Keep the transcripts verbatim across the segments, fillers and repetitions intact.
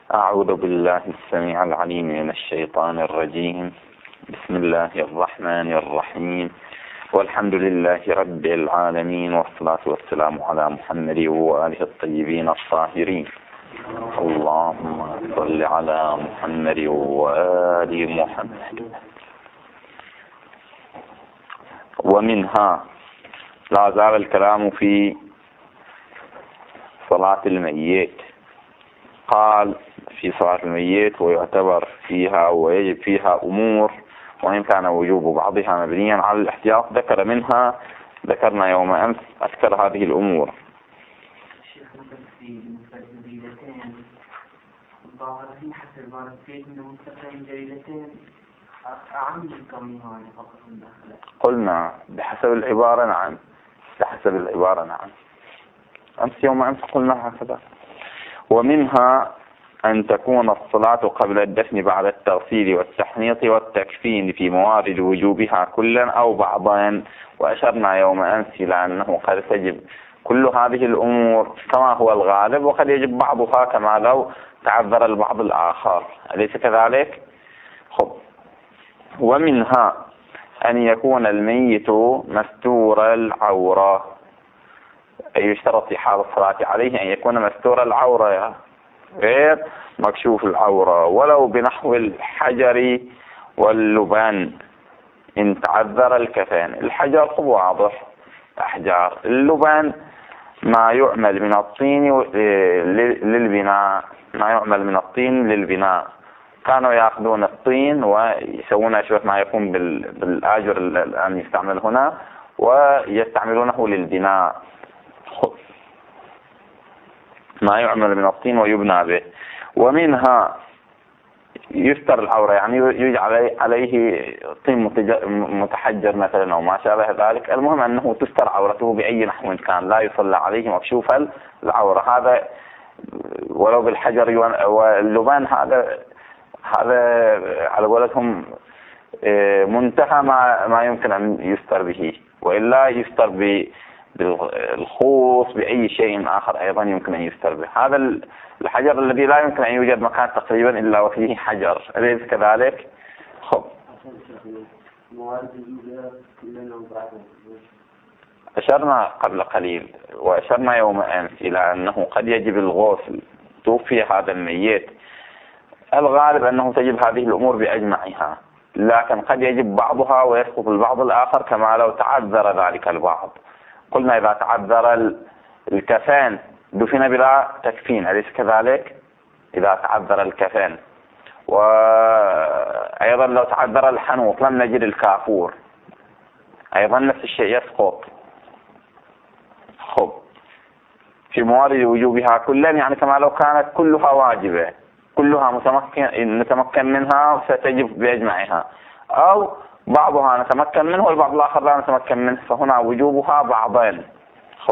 أعوذ بالله السميع العليم من الشيطان الرجيم. بسم الله الرحمن الرحيم، والحمد لله رب العالمين، والصلاة والسلام على محمد وآله الطيبين الطاهرين. اللهم صل على محمد وآل محمد. ومنها لا زال الكلام في صلاة الميت. قال في صلاة الميت ويعتبر فيها ويجب فيها أمور، وإن كان وجوب بعضها مبنيا على الاحتياط. ذكر منها ذكرنا يوم أمس أكثر هذه الأمور. قلنا بحسب العبارة نعم، بحسب العبارة نعم. أمس يوم أمس قلنا هكذا. ومنها أن تكون الصلاة قبل الدفن بعد التغسيل والتحنيط والتكفين في موارد وجوبها كلا أو بعضا. وأشرنا يوم أمس إلى أنه قد تجب كل هذه الأمور كما هو الغالب، وقد يجب بعضها كما لو تعذر البعض الآخر، أليس كذلك؟ خب. ومنها أن يكون الميت مستور العورة، أي يشترط في حال الصلاة عليه أن يكون مستور العورة غير مكشوف العورة، ولو بنحو الحجر واللبان إن تعذر الكفان. الحجر واضح، أحجار. اللبان ما يعمل من الطين للبناء، ما يعمل من الطين للبناء. كانوا يأخذون الطين ويسوون أشبه ما يكون بالآجر الآن يستعمل هنا، ويستعملونه للبناء. ما يعمل من الطين ويبنى به. ومنها يستر العورة، يعني يجعل عليه طين متحجر مثلا أو ما شابه ذلك. المهم أنه تستر عورته بأي نحو كان، لا يصلى عليه مكشوف العورة. هذا ولو بالحجر واللبان. هذا هذا على قولتهم منتهى ما ما يمكن أن يستر به، وإلا يستر ب بالخوص بأي شيء آخر أيضا يمكن أن يستر به. هذا الحجر الذي لا يمكن أن يوجد مكان تقريبا إلا وفيه حجر، أليس كذلك؟ خب. أشرنا قبل قليل وأشرنا يوم أمس إلى أنه قد يجب الغسل. توفي هذا الميت، الغالب أنه تجب هذه الأمور بأجمعها، لكن قد يجب بعضها ويسقط البعض الآخر كما لو تعذر ذلك البعض. قلنا إذا تعذر الكفان دفن بلا تكفين، أليس كذلك؟ إذا تعذر الكفان. وأيضا لو تعذر الحنوط لم نجد الكافور، أيضا نفس الشيء يسقط. خب. في موارد وجوبها كلا، يعني كما لو كانت كلها واجبة، كلها متمكن نتمكن منها ستجب بأجمعها، أو بعضها نتمكن منه والبعض الآخر لا نتمكن منه، فهنا وجوبها بعضين. خب.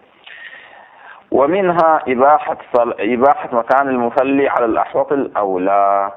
ومنها إباحة صل... إباحة مكان المصلي على الأحوط الأولى.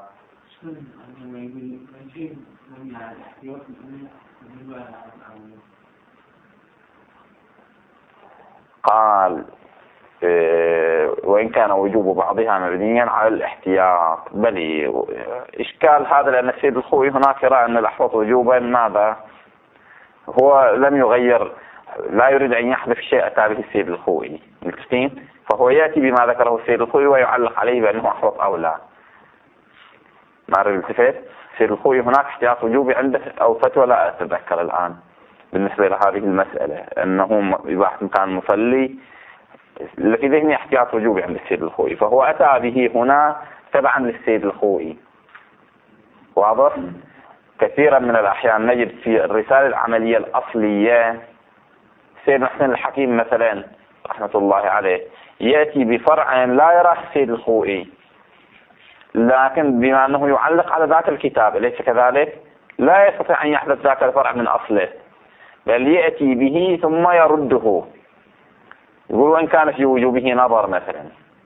قال إيه وإن كان وجوب بعضها مبنيا على الاحتياط. بل إشكال هذا لأن السيد الخوئي هناك يرى أن الأحوط وجوبا ماذا؟ هو لم يغير، لا يريد أن يحذف شيء أتى به السيد الخوئي، متفقين؟ فهو يأتي بما ذكره السيد الخوئي ويعلق عليه بأنه أحوط أولى. ما رأي التفت؟ السيد الخوئي هناك احتياط وجوبي عنده أو فتوى لا أتذكر الآن بالنسبة لهذه المسألة، أنه إباحة مكان المصلي التي ذهني احتياط وجوبي عند السيد الخوئي، فهو أتى به هنا تبعا للسيد الخوئي. واضح؟ كثيرا من الأحيان نجد في الرسالة العملية الأصلية السيد محسن الحكيم مثلا رحمة الله عليه يأتي بفرع لا يراه السيد الخوئي، لكن بما أنه يعلق على ذاك الكتاب، أليس كذلك؟ لا يستطيع أن يحدث ذاك الفرع من أصله، بل يأتي به ثم يرده. يقول وإن كان في وجوبه نظر مثلا،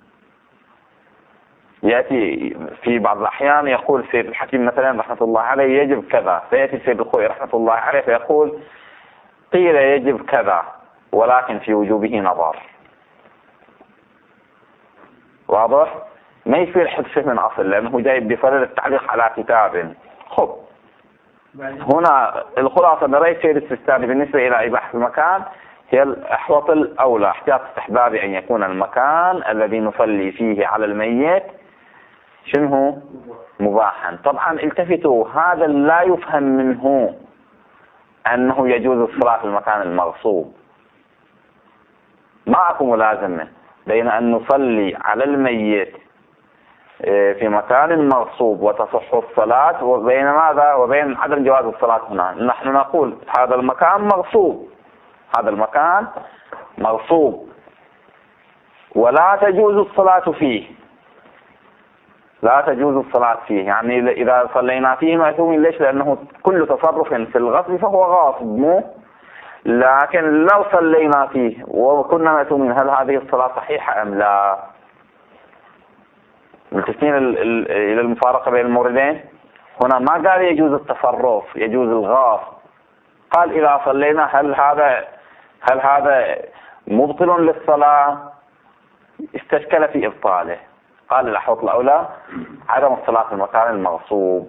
يأتي في بعض الأحيان يقول السيد الحكيم مثلا رحمة الله عليه يجب كذا، فيأتي السيد الخوئي رحمة الله عليه فيقول قيل يجب كذا ولكن في وجوبه نظر. واضح؟ ما يصير حذفه من أصل لأنه جاي بفضل التعليق على كتاب. خب هنا الخلاصة برأي سيد السيستاني بالنسبة إلى إباحة المكان هي الأحوط الأولى احتياط استحبابي أن يكون المكان الذي نصلي فيه على الميت شنو مباحا. طبعا التفتوا، هذا لا يفهم منه أنه يجوز الصلاة في المكان المغصوب. ما أكو ملازمة بين أن نصلي على الميت في مكان مغصوب وتصح الصلاة وبين ماذا وبين عدم جواز الصلاة هنا. نحن نقول هذا المكان مغصوب، هذا المكان مغصوب ولا تجوز الصلاة فيه، لا تجوز الصلاة فيه. يعني إذا صلينا فيه مأثومين. ليش؟ لأنه كل تصرف في الغصب فهو غاصب مو. لكن لو صلينا فيه وكنا مأثومين هل هذه الصلاة صحيحة أم لا؟ ملتفتين إلى المفارقة بين الموردين. هنا ما قال يجوز التصرف، يجوز الغاصب. قال إذا صلينا هل هذا هل هذا مبطل للصلاة؟ استشكل في إبطاله. قال الأحوط الأولى عدم الصلاة في المكان المغصوب.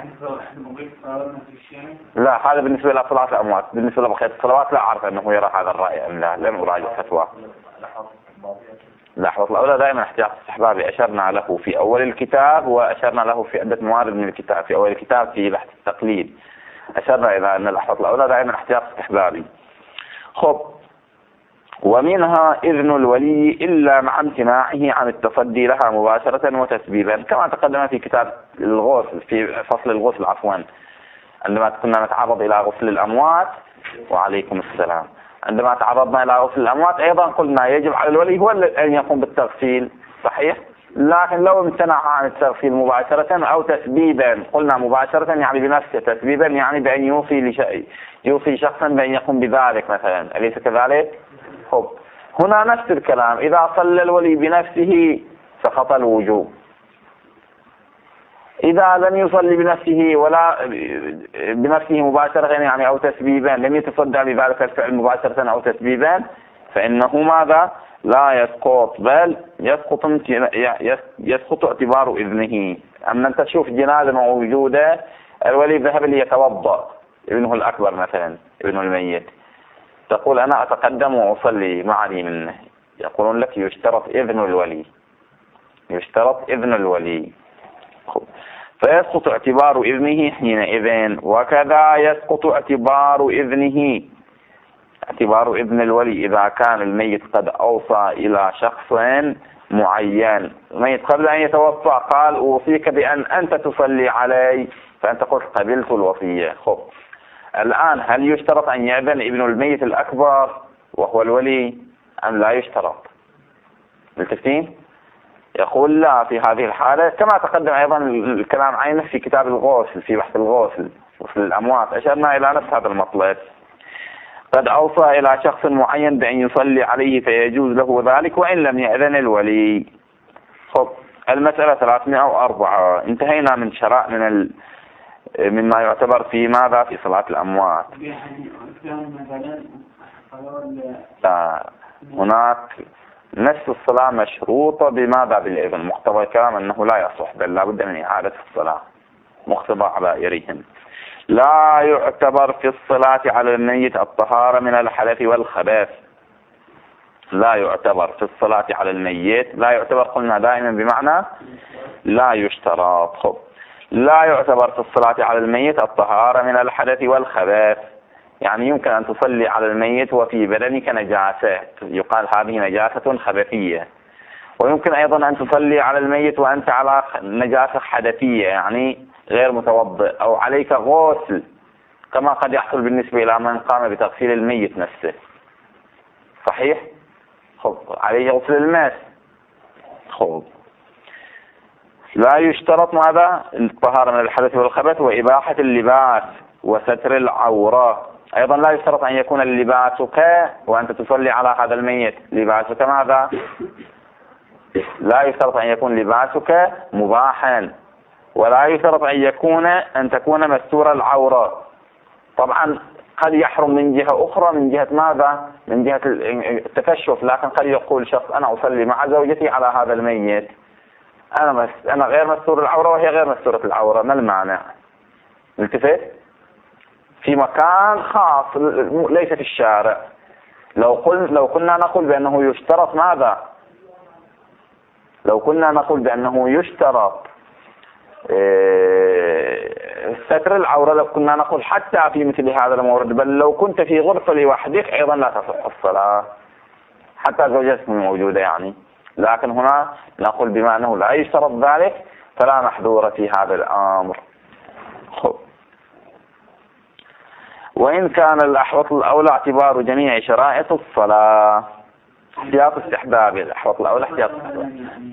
لا، هذا بالنسبة إلى صلاة الأموات. بالنسبة لبقية الصلوات لا أعرف أنه يرى هذا الرأي أم لا، لم أراجع فتوى. الأحوط الأولى دائما احتياط استحبابي أشرنا له في أول الكتاب وأشرنا له في عدة موارد من الكتاب. في أول الكتاب في بحث التقليد أشرنا إلى أن الأحوط الأولى دائما احتياط استحبابي. خب ومنها إذن الولي إلا مع امتناعه عن التصدي لها مباشرة وتسبيبا كما تقدم في كتاب الغسل في فصل الغسل عفوا عندما كنا نتعرض إلى غسل الأموات. وعليكم السلام. عندما تعرضنا إلى غسل الأموات أيضا قلنا يجب على الولي هو أن يقوم بالتغسيل صحيح، لكن لو امتنع عن التغسيل مباشرة أو تسبيبا. قلنا مباشرة يعني بنفسه، تسبيبا يعني بأن يوصي لشيء يوصي شخصا بأن يقوم بذلك مثلا، أليس كذلك؟ خب هنا نفس الكلام. إذا صلى الولي بنفسه سقط الوجوب. إذا لم يصلي بنفسه ولا بنفسه مباشرة يعني أو تسبيبا، لم يتصدى بذلك الفعل مباشرة أو تسبيبا فإنه ماذا؟ لا يسقط، بل يسقط يسقط اعتبار إذنه. أما أنت تشوف جنازة موجودة الولي ذهب ليتوضأ، ابنه الأكبر مثلا ابنه الميت، تقول أنا أتقدم وأصلي معي منه، يقولون لك يشترط إذن الولي، يشترط إذن الولي. فيسقط اعتبار إذنه حينئذ. وكذا يسقط اعتبار إذنه اعتبار إذن الولي إذا كان الميت قد أوصى إلى شخص معين. الميت قبل أن يتوفى قال أوصيك بأن أنت تصلي علي، فأنت قلت قبلت الوصية. خب الآن هل يشترط أن يأذن ابن الميت الأكبر وهو الولي أم لا يشترط؟ ملتفتين؟ يقول لا في هذه الحالة، كما تقدم أيضا الكلام عنه في كتاب الغسل في بحث الغسل غسل الأموات أشرنا إلى نفس هذا المطلب. قد أوصى إلى شخص معين بأن يصلي عليه فيجوز له ذلك وإن لم يأذن الولي. خب المسألة ثلاثمائة وأربعة. انتهينا من شراء من ال... مما يعتبر في ماذا في صلاة الأموات. لا هناك نفس الصلاة مشروطة بماذا؟ بالإذن. مقتضى الكلام أنه لا يصح بل لا بد من إعادة الصلاة مقتضى عبائرهم. لا يعتبر في الصلاة على الميت الطهارة من الحدث والخبث. لا يعتبر في الصلاة على الميت، لا يعتبر قلنا دائما بمعنى لا يشترط. خب لا يعتبر في الصلاة على الميت الطهارة من الحدث والخبث. يعني يمكن أن تصلي على الميت وفي بدنك نجاسة، يقال هذه نجاسة خبثية. ويمكن أيضا أن تصلي على الميت وأنت على نجاسة حدثية يعني غير متوضئ أو عليك غسل، كما قد يحصل بالنسبة إلى من قام بتغسيل الميت نفسه صحيح؟ خب عليه غسل الماس. خب لا يشترط ماذا؟ الطهارة من الحدث والخبث وإباحة اللباس وستر العورة. أيضا لا يشترط أن يكون لباسك وأنت تصلي على هذا الميت لباسك ماذا؟ لا يشترط أن يكون لباسك مباحا، ولا يشترط أن يكون أن تكون مستور العورة. طبعا قد يحرم من جهة أخرى، من جهة ماذا؟ من جهة التكشف. لكن قد يقول شخص أنا أصلي مع زوجتي على هذا الميت أنا مس... أنا غير مستور العورة وهي غير مستورة العورة، ما المانع؟ التفت في مكان خاص ليس في الشارع. لو قل لو كنا نقول بأنه يشترط ماذا؟ لو كنا نقول بأنه يشترط إيه... ستر العورة، لو كنا نقول حتى في مثل هذا المورد، بل لو كنت في غرفة لوحدك أيضا لا تصح الصلاة حتى زوجتك موجودة يعني. لكن هنا نقول بما أنه لا يشترط ذلك فلا محذور في هذا الأمر. خب. وإن كان الأحوط الأولى اعتبار جميع شرائط الصلاة، احتياط استحباب الأحوط الأولى احتياط استحباب.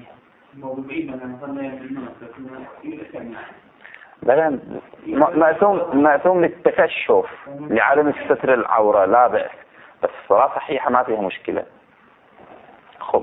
بل مأثوم مأثوم للتكشف لعدم ستر العورة لا بأس، بس الصلاة صحيحة ما فيها مشكلة. خب.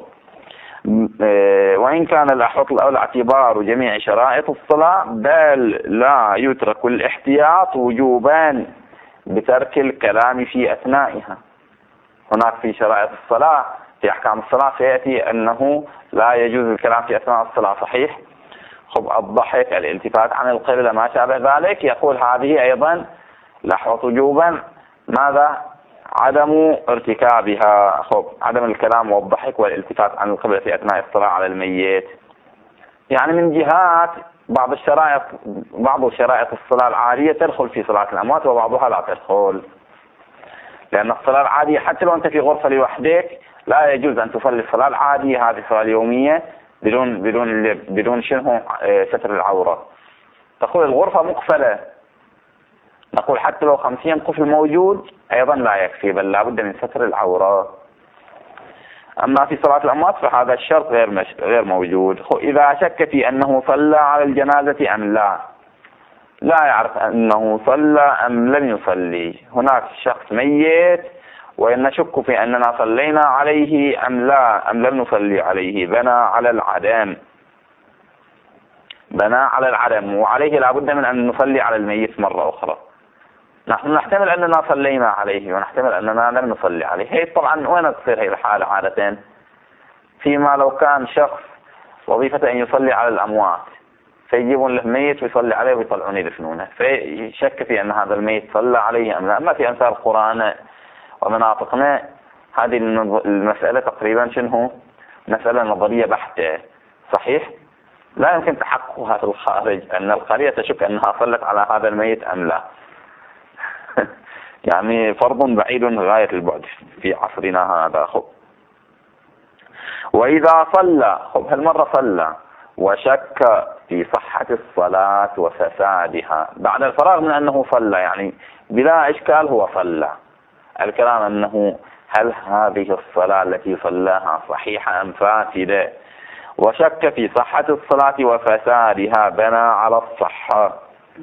وإن كان الأحوط الأولى اعتبار جميع شرائط الصلاة، بل لا يترك الاحتياط وجوبا بترك الكلام في أثنائها. هناك في شرائط الصلاة في أحكام الصلاة سيأتي أنه لا يجوز الكلام في أثناء الصلاة، صحيح؟ خب. الضحك، الالتفات عن القبلة، ما شابه ذلك، يقول هذه أيضا لحظة وجوبا ماذا؟ عدم ارتكابها. خب. عدم الكلام والضحك والالتفات عن القبلة في أثناء الصلاة على الميت. يعني من جهات بعض الشرائط بعض شرائط الصلاة العادية تدخل في صلاة الأموات وبعضها لا تدخل، لأن الصلاة العادية حتى لو أنت في غرفة لوحدك لا يجوز أن تصلي الصلاة العادية هذه الصلاة اليومية بدون بدون بدون شنو ستر العورة. تقول الغرفة مقفلة، نقول حتى لو خمسين قفل موجود أيضا لا يكفي، بل لا بد من ستر العورة. أما في صلاة الأموات فهذا الشرط غير مش... غير موجود. إذا شك في أنه صلى على الجنازة أم لا، لا يعرف أنه صلى أم لم يصلي، هناك شخص ميت وإن نشك في أننا صلينا عليه أم لا أم لم نصلي عليه، بنى على العدم بنى على العدم وعليه لا بد من أن نصلي على الميت مرة أخرى. نحن نحتمل أننا صلينا عليه ونحتمل أننا لم نصلي عليه. هي طبعا وين تصير هي الحالة عادة؟ فيما لو كان شخص وظيفة أن يصلي على الأموات فيجيبون له ميت ويصلي عليه ويطلعون يدفنونه، فيشك في أن هذا الميت صلى عليه أم لا. أما في أمثال القرآن ومناطقنا هذه المسألة تقريبا شنو؟ مسألة نظرية بحتة، صحيح؟ لا يمكن تحققها في الخارج أن القرية تشك أنها صلت على هذا الميت أم لا. يعني فرض بعيد غاية البعد في عصرنا هذا. خب. وإذا صلى، خب هالمرة صلى وشك في صحة الصلاة وفسادها بعد الفراغ من أنه صلى، يعني بلا إشكال هو صلى، الكلام أنه هل هذه الصلاة التي صلاها صحيحة أم فاسدة، وشك في صحة الصلاة وفسادها بنى على الصحة.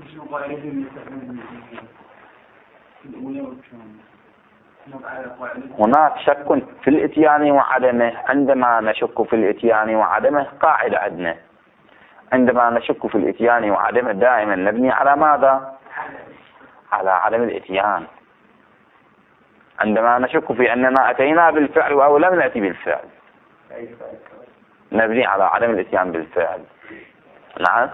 هناك شك في الاتيان وعدمه. عندما نشك في الاتيان وعدمه قاعدة عندنا، عندما نشك في الاتيان وعدمه دائما نبني على ماذا؟ على عدم الاتيان. عندما نشك في أننا أتينا بالفعل أو لم نأتي بالفعل نبني على عدم الاتيان بالفعل. نعم.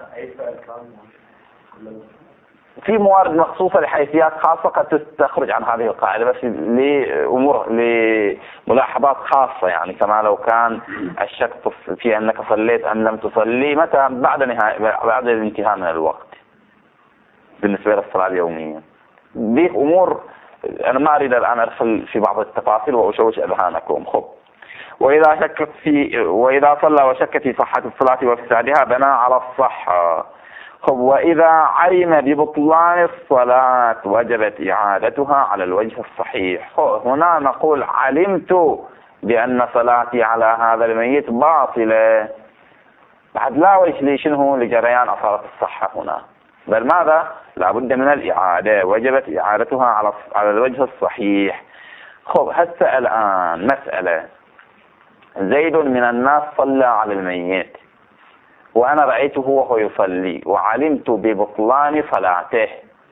في موارد مخصوصة لحيثيات خاصة قد تخرج عن هذه القاعدة، بس لأمور لملاحظات خاصة، يعني كما لو كان الشك في أنك صليت أم لم تصلي متى بعد نهاية بعد الانتهاء من الوقت بالنسبة للصلاة اليومية. دي أمور أنا ما أريد الآن أدخل في بعض التفاصيل وأشوش أذهانكم. خب. وإذا شك في وإذا صلى وشك في صحة الصلاة وفسادها بنى على الصحة. خب. وإذا علم ببطلان الصلاة وجبت إعادتها على الوجه الصحيح. هنا نقول علمت بأن صلاتي على هذا الميت باطلة، بعد لا وجه لي شنو لجريان أثارة الصحة هنا، بل ماذا؟ لا بد من الإعادة، وجبت إعادتها على على الوجه الصحيح. خب. هسه الآن مسألة، زيد من الناس صلى على الميت وأنا رأيته وهو يصلي وعلمت ببطلان صلاته.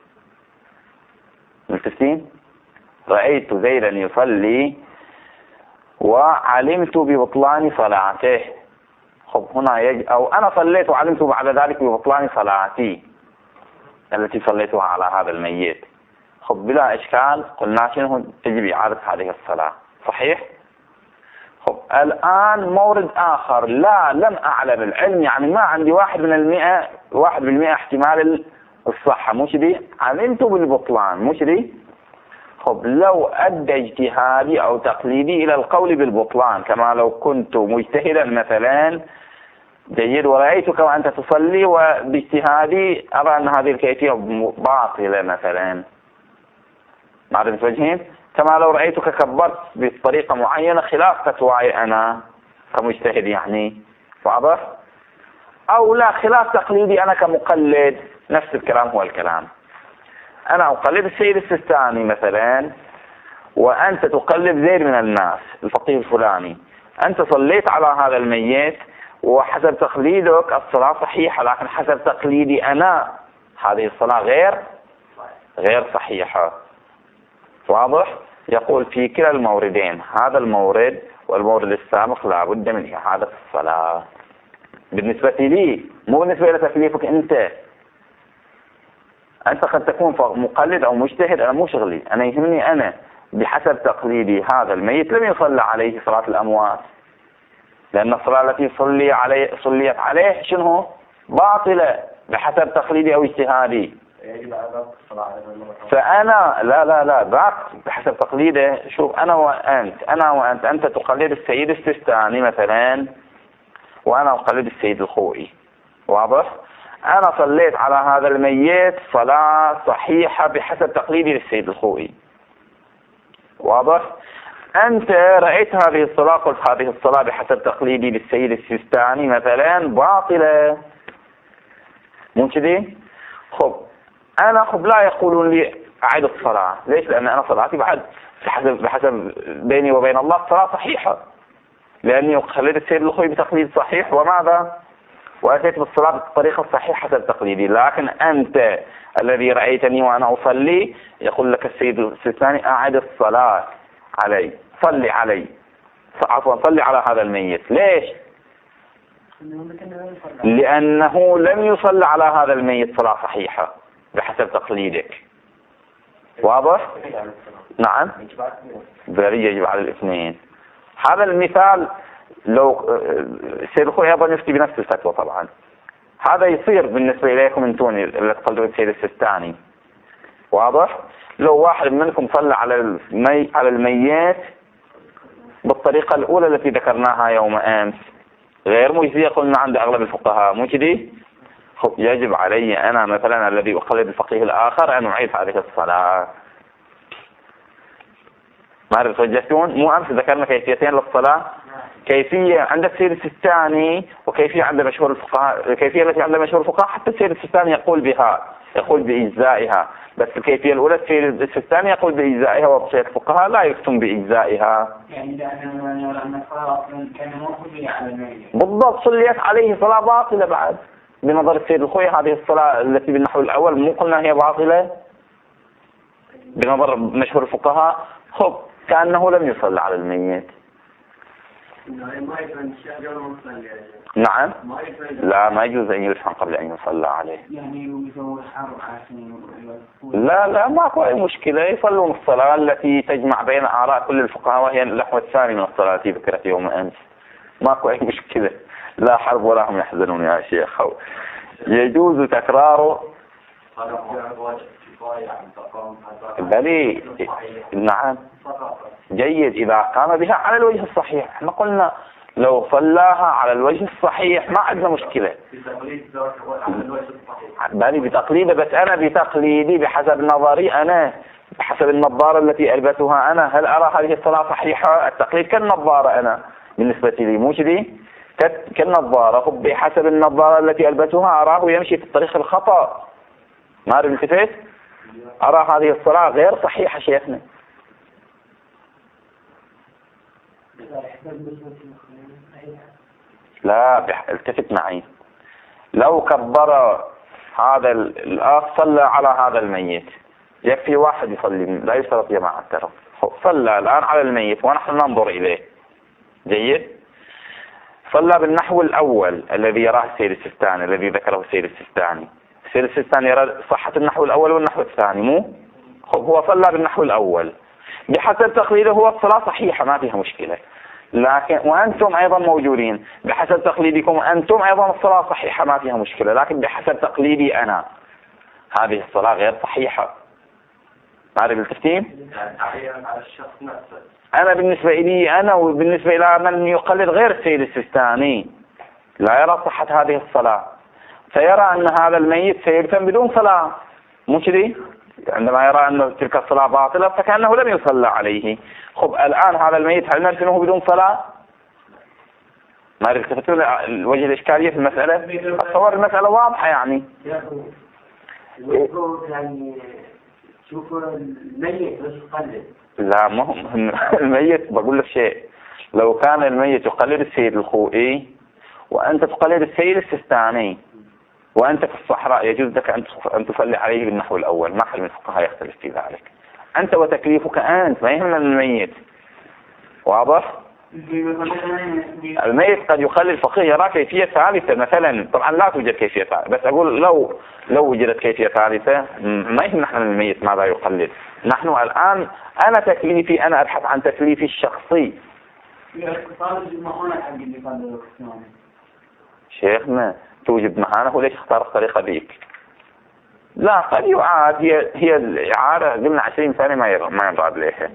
ملتفتين؟ رأيت زيدا يصلي وعلمت ببطلان صلاته، خب هنا يجب، أو أنا صليت وعلمت بعد ذلك ببطلان صلاتي التي صليتها على هذا الميت، خب بلا إشكال قلنا شنو تجب إعادة هذه الصلاة، صحيح؟ خب الآن مورد آخر، لا لم أعلم العلم، يعني ما عندي واحد من المئة واحد بالمئة احتمال الصحة، مش دي؟ علمت بالبطلان، مش دي؟ خب لو أدى اجتهادي أو تقليدي إلى القول بالبطلان، كما لو كنت مجتهدا مثلا، جيد، ورأيتك وأنت تصلي وباجتهادي أرى أن هذه الكيفية باطلة مثلا، معرفة وجهين، كما لو رأيتك كبرت بطريقة معينة خلاف فتواي أنا كمجتهد، يعني واضح؟ أو لا، خلاف تقليدي أنا كمقلد، نفس الكلام هو الكلام، أنا أقلد السيد السيستاني مثلا وأنت تقلد غير من الناس الفقيه الفلاني، أنت صليت على هذا الميت وحسب تقليدك الصلاة صحيحة، لكن حسب تقليدي أنا هذه الصلاة غير غير صحيحة، واضح؟ يقول في كلا الموردين، هذا المورد والمورد السابق لا بد من إعادة الصلاة بالنسبة لي، مو بالنسبة إلى تكليفك أنت. أنت قد تكون مقلد أو مجتهد، أنا مو شغلي، أنا يهمني أنا بحسب تقليدي هذا الميت لم يصلى عليه صلاة الأموات، لأن الصلاة التي صلي عليه صليت عليه شنو؟ باطلة بحسب تقليدي أو اجتهادي. فأنا لا لا لا ذاك بحسب تقليده. شوف أنا وأنت أنا وأنت أنت تقلد السيد السيستاني مثلا وأنا أقلد السيد الخوئي، واضح؟ أنا صليت على هذا الميت صلاة صحيحة بحسب تقليدي للسيد الخوئي، واضح؟ أنت رأيت هذه الصلاة قلت هذه الصلاة بحسب تقليدي للسيد السيستاني مثلا باطلة، مو كذي؟ خب أنا خب لا يقولون لي أعيد الصلاة، ليش؟ لأن أنا صلاتي بعد بحسب بحسب بيني وبين الله الصلاة صحيحة، لأني أقلد السيد الخوئي بتقليد صحيح وماذا؟ وأتيت بالصلاة بالطريقة الصحيحة حسب تقليدي. لكن أنت الذي رأيتني وأنا أصلي يقول لك السيد السيستاني أعد الصلاة علي، صلي علي، عفوا صلي على هذا الميت. ليش؟ لأنه لم يصلى على هذا الميت صلاة صحيحة بحسب تقليدك، واضح؟ نعم، بري يجب على الاثنين. هذا المثال لو السيد الخوئي أيضا يفتي بنفس الفتوى طبعا، هذا يصير بالنسبة إليكم انتوني اللي تقلدون السيد السيستاني، واضح؟ لو واحد منكم صلى على المي على الميت بالطريقة الأولى التي ذكرناها يوم أمس غير مجزية قلنا عند أغلب الفقهاء، مو كذي؟ يجب علي أنا مثلا الذي أقلد الفقيه الآخر أن أعيد هذه الصلاة. ما توجهتون؟ مو أمس ذكرنا كيفيتين للصلاة، كيفية عند السيد السيستاني وكيفية عند مشهور الفقهاء، الكيفية التي عند مشهور الفقهاء حتى السيد السيستاني يقول بها، يقول بإجزائها، بس الكيفية الأولى السيد السيستاني يقول بإجزائها وبقية الفقهاء لا يكتم بإجزائها. يعني لأن الصلاة كان موجودة على الميت بالضبط، صليت عليه صلاة باطلة بعد بنظر السيد الخوئي. هذه الصلاة التي بالنحو الأول مو قلنا هي باطلة بنظر مشهور الفقهاء، خب كأنه لم يصلى على الميت. نعم، لا ما يجوز أن يدفن قبل أن يصلى عليه. لا لا ماكو أي مشكلة، يصلون الصلاة التي تجمع بين آراء كل الفقهاء وهي النحو الثاني من الصلاة التي ذكرت يوم أمس، ماكو أي مشكلة، لا حرب ولا هم يحزنون يا شيخ. يجوز تكراره بلي، نعم جيد إذا قام بها على الوجه الصحيح. احنا قلنا لو صلاها على الوجه الصحيح ما عندنا مشكلة، بلي بتقليده، بس أنا بتقليدي بحسب نظري أنا، بحسب النظارة التي ألبسها أنا، هل أرى هذه الصلاة صحيحة؟ التقليد كالنظارة أنا بالنسبة لي، مو كذي؟ كالنظارة بحسب النظارة التي ألبسها أراه يمشي في الطريق الخطأ، ما أعرف التفت، أرى هذه الصلاة غير صحيحة شيخنا. لا التفت معي، لو كبر هذا الأخ صلى على هذا الميت، يكفي واحد يصلي لا يشترط جماعة ترى، صلى الآن على الميت ونحن ننظر إليه، جيد؟ صلى بالنحو الأول الذي يراه السيد السيستاني، الذي ذكره السيد السيستاني. السيد السيستاني يرى صحة النحو الأول والنحو الثاني، مو هو صلى بالنحو الأول بحسب تقليده، هو الصلاة صحيحة ما فيها مشكلة، لكن وأنتم أيضا موجودين بحسب تقليدكم أنتم أيضا الصلاة صحيحة ما فيها مشكلة، لكن بحسب تقليدي أنا هذه الصلاة غير صحيحة. ما أدري بالتفتيم؟ أنا بالنسبة لي أنا وبالنسبة إلى من يقلد غير السيد السيستاني لا يرى صحة هذه الصلاة، فيرى أن هذا الميت سيدفن بدون صلاة، مو كذي؟ عندما يرى أن تلك الصلاة باطلة فكأنه لم يصلى عليه. خب الآن هذا الميت هل ندفنه بدون صلاة؟ ما أدري التفتون وجه الإشكالية في المسألة؟ أتصور المسألة واضحة يعني. يعني شوفوا الميت بس يقلد. لا مهم الميت بقول لك شيء، لو كان الميت يقلد السيد الخوئي وأنت تقلد السيد السيستاني وأنت في الصحراء يجوز لك أن تصلي عليه بالنحو الأول، ما حد من الفقهاء يختلف في ذلك، أنت وتكليفك أنت ما يهمنا الميت. واضح؟ الميت قد يخلي الفقيه يرى كيفية ثالثة مثلا، طبعا لا توجد كيفية ثالثة، بس أقول لو لو وجدت كيفية ثالثة ما يهم نحن الميت ماذا يقلد. نحن الآن أنا تكليفي أنا أبحث عن تكليفي الشخصي. شيخنا توجد مهانة وليش اختار الطريقة ذيك؟ لا قد يعاد، هي هي الإعادة قلنا عشرين سنة ما ما يراد لها.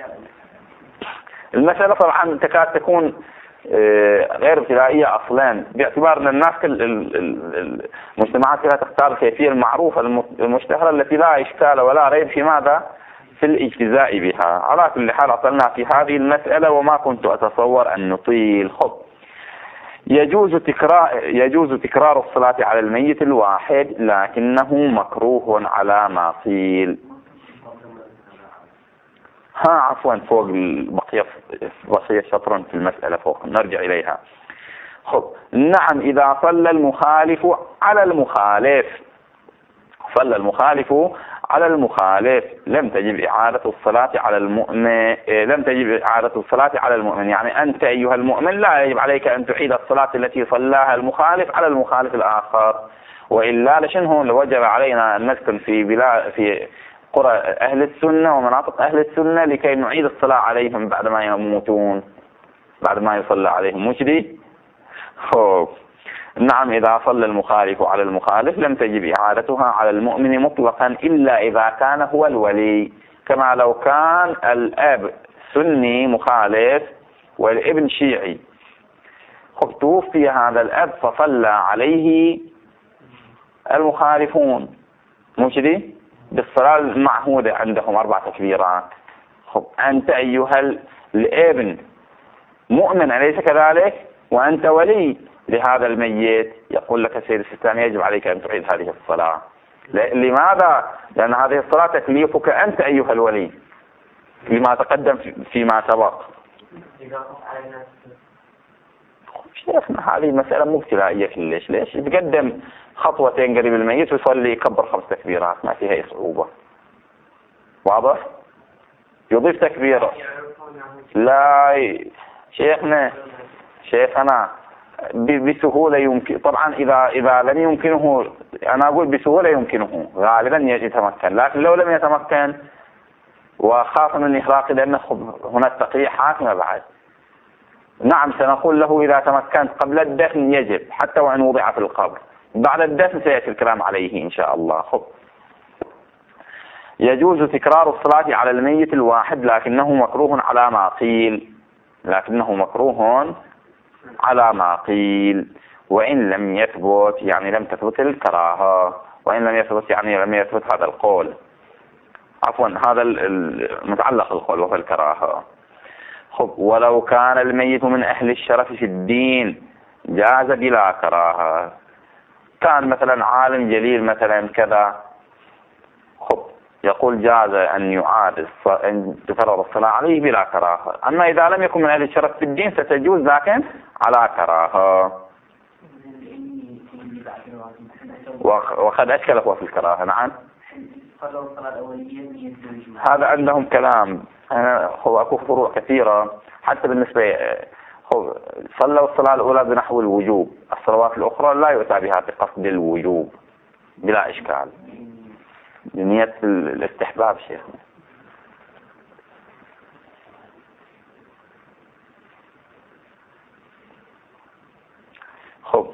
المسألة طبعا تكاد تكون غير ابتدائية أصلا، باعتبار أن الناس كل المجتمعات فيها تختار الكيفية المعروفة المشتهرة التي لا إشكال ولا ريب في ماذا في الاجتزاء بها. على كل حال أطلنا في هذه المسألة وما كنت أتصور أن نطيل. خب يجوز تكرار يجوز تكرار الصلاة على الميت الواحد لكنه مكروه على ما قيل. ها عفوا فوق بقية بقية شطرا في المسألة فوق نرجع إليها. خب نعم إذا صلى المخالف على المخالف صلى المخالف على المخالف لم تجب إعادة الصلاة على المؤمن لم تجب إعادة الصلاة على المؤمن يعني أنت أيها المؤمن لا يجب عليك أن تعيد الصلاة التي صلاها المخالف على المخالف الآخر، وإلا لشنه لوجب علينا أن نسكن في بلاد في قرى أهل السنة ومناطق أهل السنة لكي نعيد الصلاة عليهم بعد ما يموتون بعد ما يصلى عليهم مش دي؟ خب نعم إذا صلى المخالف على المخالف لم تجب إعادتها على المؤمن مطلقا إلا إذا كان هو الولي، كما لو كان الأب سني مخالف والابن شيعي. خب توفي هذا الأب فصلى عليه المخالفون مش دي؟ بالصلاة المعهودة عندهم أربع تكبيرات. خب أنت أيها الابن مؤمن أليس كذلك؟ وأنت ولي لهذا الميت، يقول لك السيد السيستاني يجب عليك أن تعيد هذه الصلاة. لماذا؟ لأن هذه الصلاة تكليفك أنت أيها الولي لما تقدم فيما سبق. شيخنا هذه مسألة مو ابتلائية كلش، ليش يتقدم خطوتين قريب الميت ويصلي يكبر خمس تكبيرات ما فيها أي صعوبة. واضح؟ يضيف تكبيرة لا شيخنا شيخنا بسهولة يمكن، طبعا إذا إذا لم يمكنه أنا أقول بسهولة يمكنه غالبا يتمكن، لكن لو لم يتمكن وخاف من الإحراق لأن هناك تقييد حاكمة بعد. نعم سنقول له إذا تمكنت قبل الدفن يجب حتى وإن وضع في القبر، بعد الدفن سيأتي الكلام عليه إن شاء الله. خب يجوز تكرار الصلاة على الميت الواحد لكنه مكروه على ما قيل لكنه مكروه على ما قيل وإن لم يثبت يعني لم تثبت الكراهة، وإن لم يثبت يعني لم يثبت هذا القول عفوا هذا المتعلق القول وهو الكراهة. خب ولو كان الميت من أهل الشرف في الدين جاز بلا كراهة، كان مثلا عالم جليل مثلا كذا خب يقول جاز أن يعاد أن تفرض الصلاة عليه بلا كراهة. أما إذا لم يكن من أهل الشرف في الدين ستجوز لكن على كراهة، وقد أشكل هو في الكراهة. نعم هذا عندهم كلام، هو أكو فروع كثيرة حتى بالنسبة خب صلوا الصلاة الأولى بنحو الوجوب، الصلوات الأخرى لا يؤتى بها بقصد الوجوب بلا إشكال، بنية الاستحباب شيخنا. خب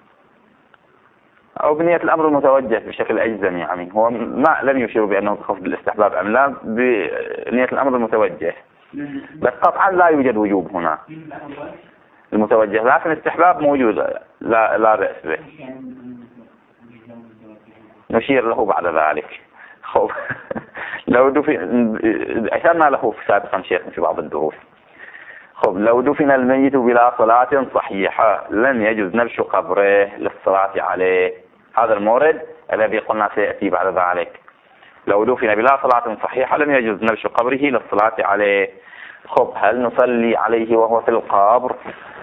أو بنية الأمر المتوجه بشكل أجزم، يعني هو ما لم يشير بأنه بقصد الاستحباب أم لا، بنية الأمر المتوجه، بس قطعا لا يوجد وجوب هنا المتوجه، لكن الاستحباب موجود لا لا رأس به، نشير له بعد ذلك. خب لو دفن، أشرنا له سابقا شيخنا في بعض الدروس. خب لو دفن الميت بلا صلاة صحيحة لم يجوز نبش قبره للصلاة عليه، هذا المورد الذي قلنا سيأتي بعد ذلك. لو دفن بلا صلاة صحيحة لم يجوز نبش قبره للصلاة عليه. خب هل نصلي عليه وهو في القبر؟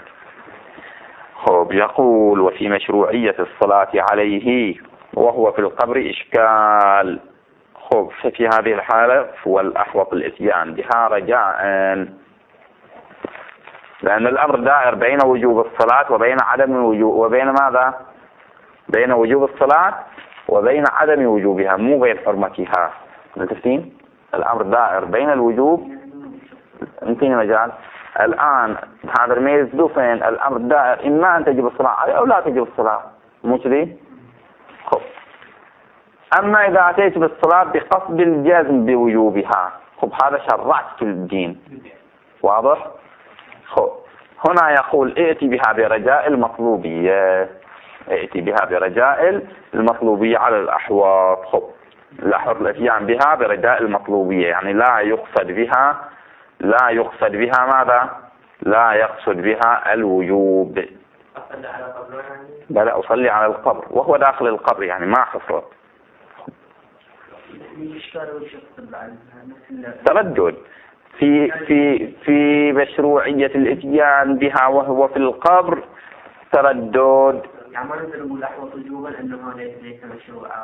خب يقول وفي مشروعية الصلاة عليه وهو في القبر إشكال. خب في هذه الحالة هو الأحوط الإتيان بها رجاء، لأن الأمر دائر بين وجوب الصلاة وبين عدم الوجوب، وبين ماذا؟ بين وجوب الصلاة وبين عدم وجوبها، مو بين حرمتها. متفقين؟ الأمر دائر بين الوجوب، انتهي مجال. الآن هذا الميز دفن، الأمر دائر إما أن تجب الصلاة عليه أو لا تجب الصلاة، مو كذي؟ خب أما إذا أتيت بالصلاة بقصد الجزم بوجوبها، خب هذا شرعت في الدين، واضح؟ خب هنا يقول ائتي بها برجاء المطلوبية، ائتي بها برجاء المطلوبية على الأحواط. خب الأحواط الاتيان بها برجاء المطلوبية، يعني لا يقصد بها لا يقصد بها ماذا؟ لا يقصد بها الوجوب. بل أصلي على القبر وهو داخل القبر، يعني ما حصل تردد في في في مشروعية الاتيان بها وهو في القبر، تردد. يعني ما نقدر نقول أحوط وجوبا أنه ليس مشروعا.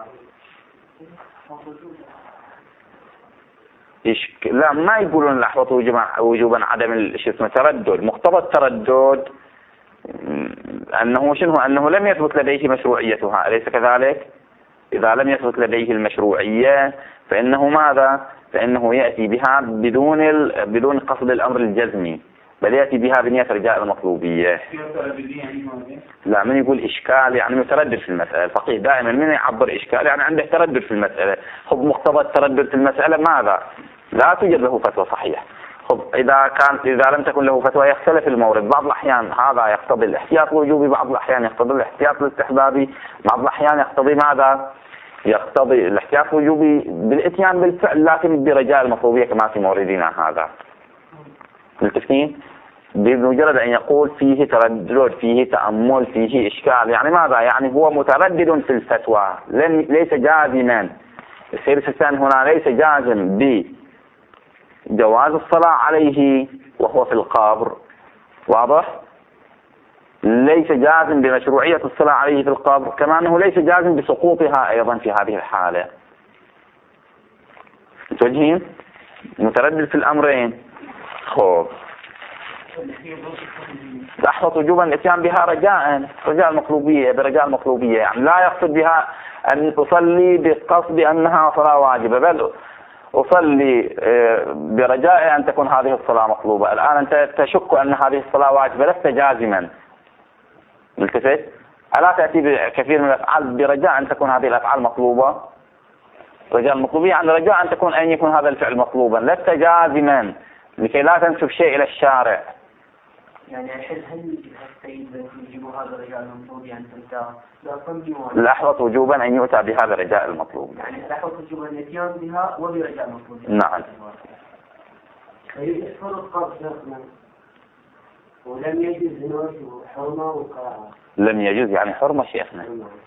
إيش لا ما يقولون الأحوط وجوبا وجوبا عدم الشيء اسمه تردد. مقتضى التردد أنه شنو؟ أنه لم يثبت لديه مشروعيتها، أليس كذلك؟ إذا لم يثبت لديه المشروعية فإنه ماذا؟ فإنه يأتي بها بدون ال... بدون قصد الأمر الجزمي، بل يأتي بها بنية رجاء المطلوبية. لا، من يقول إشكال يعني متردد في المسألة. الفقيه دائما من يعبر إشكال يعني عنده تردد في المسألة. خب مقتضى التردد في المسألة ماذا؟ لا توجد له فتوى صحيح. خب إذا كان إذا لم تكن له فتوى يختلف المورد، بعض الأحيان هذا يقتضي الاحتياط الوجوبي، بعض الأحيان يقتضي الاحتياط الاستحبابي، بعض الأحيان يقتضي ماذا؟ يقتضي الاحتياط الوجوبي بالاتيان بالفعل لكن برجاء المطلوبية كما في موردنا هذا. متفقين؟ بمجرد أن يقول فيه تردد، فيه تأمل، فيه إشكال، يعني ماذا؟ يعني هو متردد في الفتوى، لم ليس جازما. السيد السيستاني هنا ليس جازم بجواز الصلاة عليه وهو في القبر، واضح؟ ليس جازم بمشروعية الصلاة عليه في القبر، كما أنه ليس جازم بسقوطها أيضا في هذه الحالة. متوجهين؟ متردد في الأمرين. خب أحوط وجوبا الاتيان بها رجاء رجاء المطلوبية، برجاء المطلوبية، يعني لا يقصد بها أن أصلي بقصد أنها صلاة واجبة، بل أصلي برجاء أن تكون هذه الصلاة مطلوبة. الآن أنت تشك أن هذه الصلاة واجبة، لست جازما. ملتفت؟ ألا تأتي بكثير من الأفعال برجاء أن تكون هذه الأفعال مطلوبة؟ رجاء المطلوبية يعني رجاء أن تكون أن يكون هذا الفعل مطلوبا، لست جازما لكي لا تنسب شيء إلى الشارع. يعني الحين هل السيد يجيبوا هذا الرجاء المطلوب؟ يعني أنت لا تنبي الأحوط وجوبا أن يؤتى بهذا الرجاء المطلوب، يعني الأحوط وجوبا أن يتيان بها وبرجاء المطلوب. نعم. فيسفر القبر شيخنا ولم يجوز زنوج حرمة وقراءة. لم يجوز يعني حرمة شيخنا.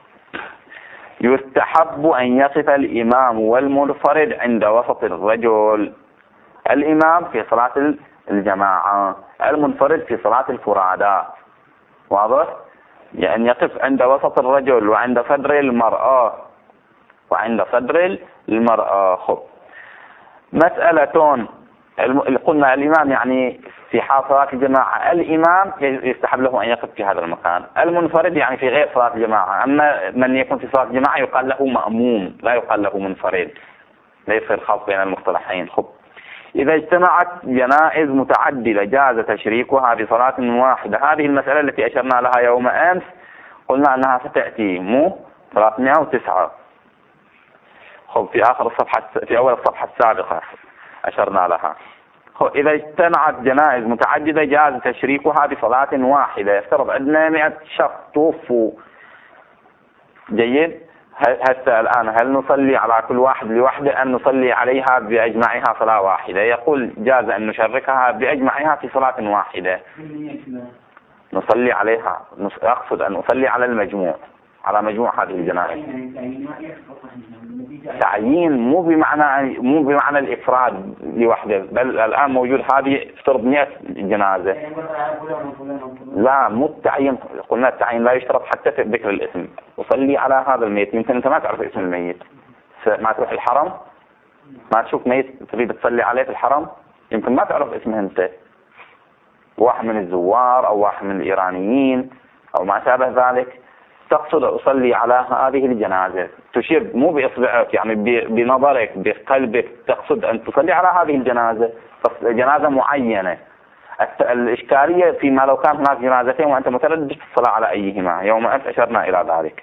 يستحب أن يقف الإمام والمنفرد عند وسط الرجل، الإمام في صلاة الجماعة، المنفرد في صلاة الفرادى، واضح؟ يعني يقف عند وسط الرجل وعند صدر المرأة وعند صدر المرأة. خب مسألة قلنا الإمام يعني في حال صلاة الجماعة الإمام يستحب له أن يقف في هذا المكان، المنفرد يعني في غير صلاة الجماعة، أما من يكون في صلاة الجماعة يقال له مأموم لا يقال له منفرد، لا يصير خلط بين المصطلحين. خب إذا اجتمعت جنائز متعددة جاز تشريكها بصلاة واحدة. هذه المسألة التي أشرنا لها يوم أمس، قلنا أنها ستأتي مو ثلاثمائة وتسعة. خب في آخر الصفحة، في أول الصفحة السابقة أشرنا لها. إذا اجتمعت جنائز متعددة جاز تشريكها بصلاة واحدة. يفترض عندنا مئة شخص توفوا، جيد، هسه الآن هل نصلي على كل واحد لوحده أن نصلي عليها بأجمعها صلاة واحدة؟ يقول جاز أن نشركها بأجمعها في صلاة واحدة. نصلي عليها، أقصد أن نصلي على المجموع، على مجموع هذه الجنائز. تعيين مو بمعنى مو بمعنى الإفراد لوحده، بل الآن موجود هذه افترض مئة جنازة. لا مو التعيين، قلنا التعيين لا يشترط حتى في ذكر الاسم. وصلي على هذا الميت، يمكن أنت ما تعرف اسم الميت، ما تروح الحرم ما تشوف ميت تريد تصلي عليه في الحرم، يمكن ما تعرف اسمه أنت، واحد من الزوار أو واحد من الإيرانيين أو ما شابه ذلك، تقصد أصلي على هذه الجنازة، تشير مو بإصبعك يعني بنظرك بقلبك، تقصد أن تصلي على هذه الجنازة، جنازة معينة. الإشكالية فيما لو كان هناك جنازتين وأنت متردد في الصلاة على أيهما، يوم أمس أشرنا إلى ذلك.